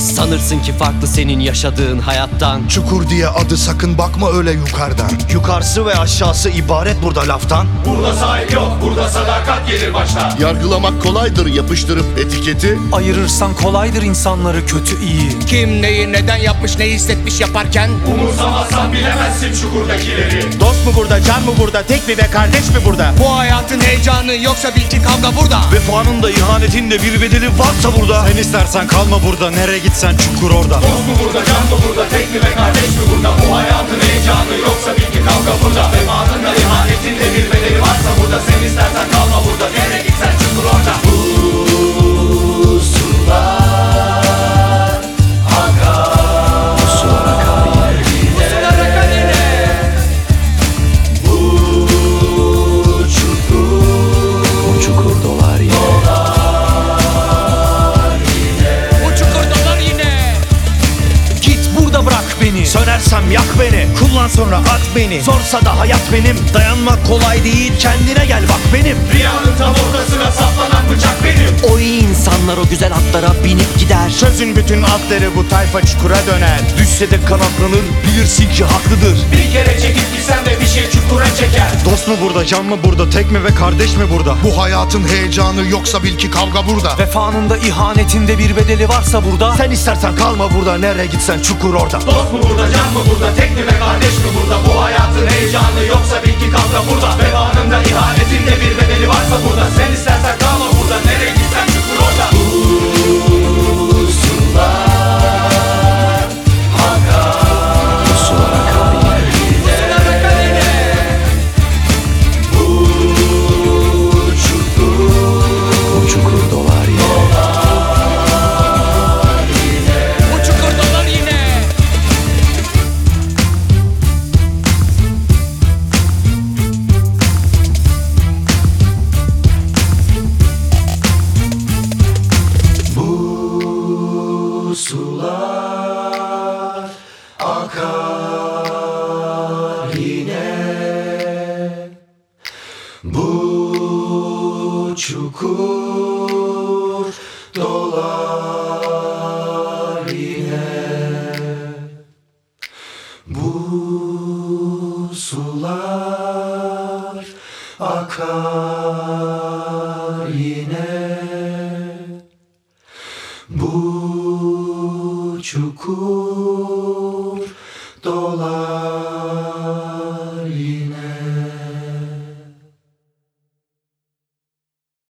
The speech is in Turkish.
Sanırsın ki farklı senin yaşadığın hayattan. Çukur diye adı, sakın bakma öyle yukarıdan. Yukarısı ve aşağısı ibaret burada laftan. Burada sahip yok, burada sadakat gelir başta. Yargılamak kolaydır yapıştırıp etiketi. Ayırırsan kolaydır insanları kötü iyi. Kim neyi neden yapmış, ne hissetmiş yaparken. Umursamazsan bilemezsin çukurdakileri. Dost mu burada, can mı burada, tek mi ve kardeş mi burada? Bu hayatın heyecanı yoksa bil ki kavga burada. Vefanın da ihanetin de bir bedeli varsa burada. Sen istersen kalma burada, nereye gitsen çukur orada. Dost mu burada, can mı burada, tek mi ve kardeş mi burada? Bu hayatın heyecanı yoksa bil ki kavga burada. Vefanın da ihanetin de bir bedeli varsa burada. Sen istersen kalma burada, nereye gitsen çukur orada. Sönersem yak beni, kullan sonra at beni. Zorsa da hayat benim, dayanmak kolay değil, kendine gel bak benim. Rüyanın tam ortasına saplanan bıçak benim. O iyi insanlar o güzel atlara binip gider. Sözün bütün atları bu tayfa çukura döner. Düşse de kanatlanır, bilirsin ki haklıdır. Bir kere çekip gitsen de bir şey çukura çeker. Dost mu burada, can mı burada, tek mi ve kardeş mi burada? Bu hayatın heyecanı yoksa bil ki kavga burada. Vefanın da ihanetinde bir bedeli varsa burada. Sen istersen kalma burada, nereye gitsen çukur orada. Dost mu burada, can mı burada, tek mi ve kardeş mi burada? Bu hayatın heyecanı yoksa bil ki kavga burada. Vefanın da ihanetinde bir bedeli varsa burada. Sen istersen kalma burada, nereye gitsen çukur orada. Sular akar yine, bu çukur dolar yine. Bu sular akar yine, bu çukur dolar